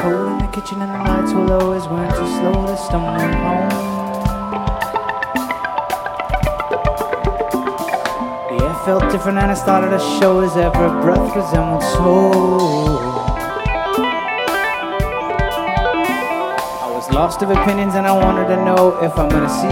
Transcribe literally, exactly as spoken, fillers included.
cold in the kitchen and the lights were low as weren't too slow to stumbling home. The air felt different and it started to show as every breath resembled soul. I was lost of opinions and I wanted to know if I'm gonna see